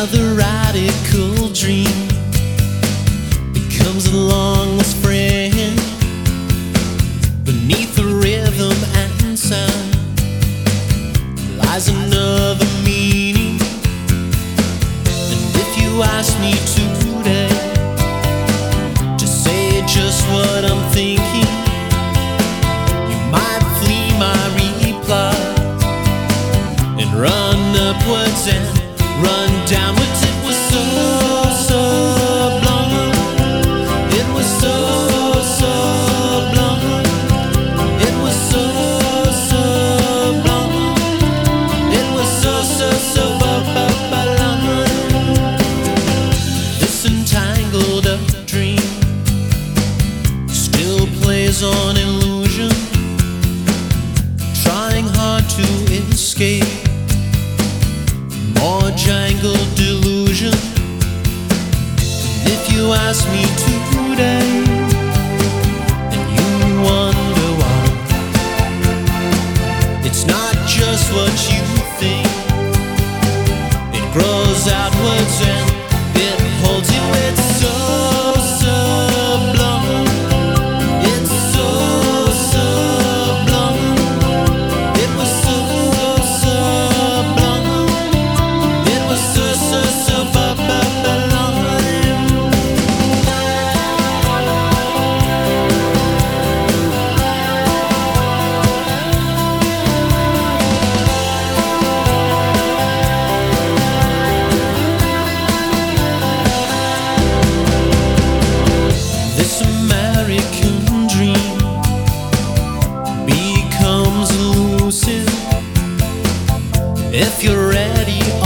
Now the radical dream becomes a long lost friend. Beneath the rhythm and sound lies another meaning. And if you ask me today to say just what I'm thinking, you might flee my reply and run upwards and run downwards. It was so sublime. It was so sublime. It was so sublime. It was so sublime. This entangled up dream still plays on illusion, trying hard to escape more jangled delusion. And if you ask me today and you wonder why, it's not just what you think. It grows outwards and it holds you. It's so sublime. It's so sublime. It was so sublime. It was so sublime. This American dream becomes lucid if you're ready